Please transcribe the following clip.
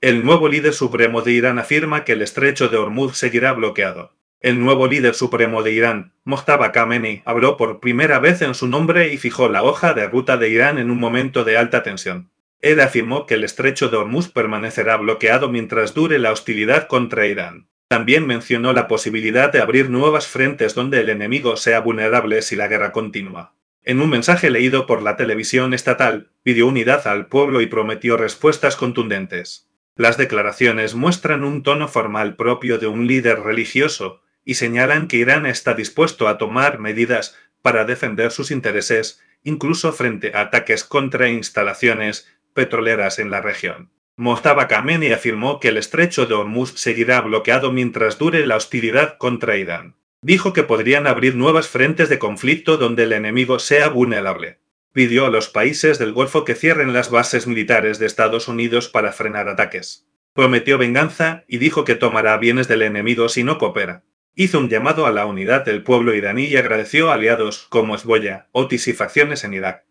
El nuevo líder supremo de Irán afirma que el estrecho de Hormuz seguirá bloqueado. El nuevo líder supremo de Irán, Mojtaba Khamenei, habló por primera vez en su nombre y fijó la hoja de ruta de Irán en un momento de alta tensión. Él afirmó que el estrecho de Hormuz permanecerá bloqueado mientras dure la hostilidad contra Irán. También mencionó la posibilidad de abrir nuevas frentes donde el enemigo sea vulnerable si la guerra continúa. En un mensaje leído por la televisión estatal, pidió unidad al pueblo y prometió respuestas contundentes. Las declaraciones muestran un tono formal propio de un líder religioso y señalan que Irán está dispuesto a tomar medidas para defender sus intereses, incluso frente a ataques contra instalaciones petroleras en la región. Mojtaba Khamenei afirmó que el estrecho de Hormuz seguirá bloqueado mientras dure la hostilidad contra Irán. Dijo que podrían abrir nuevas frentes de conflicto donde el enemigo sea vulnerable. Pidió a los países del Golfo que cierren las bases militares de Estados Unidos para frenar ataques. Prometió venganza y dijo que tomará bienes del enemigo si no coopera. Hizo un llamado a la unidad del pueblo iraní y agradeció a aliados como Hezbollah, Otis y facciones en Irak.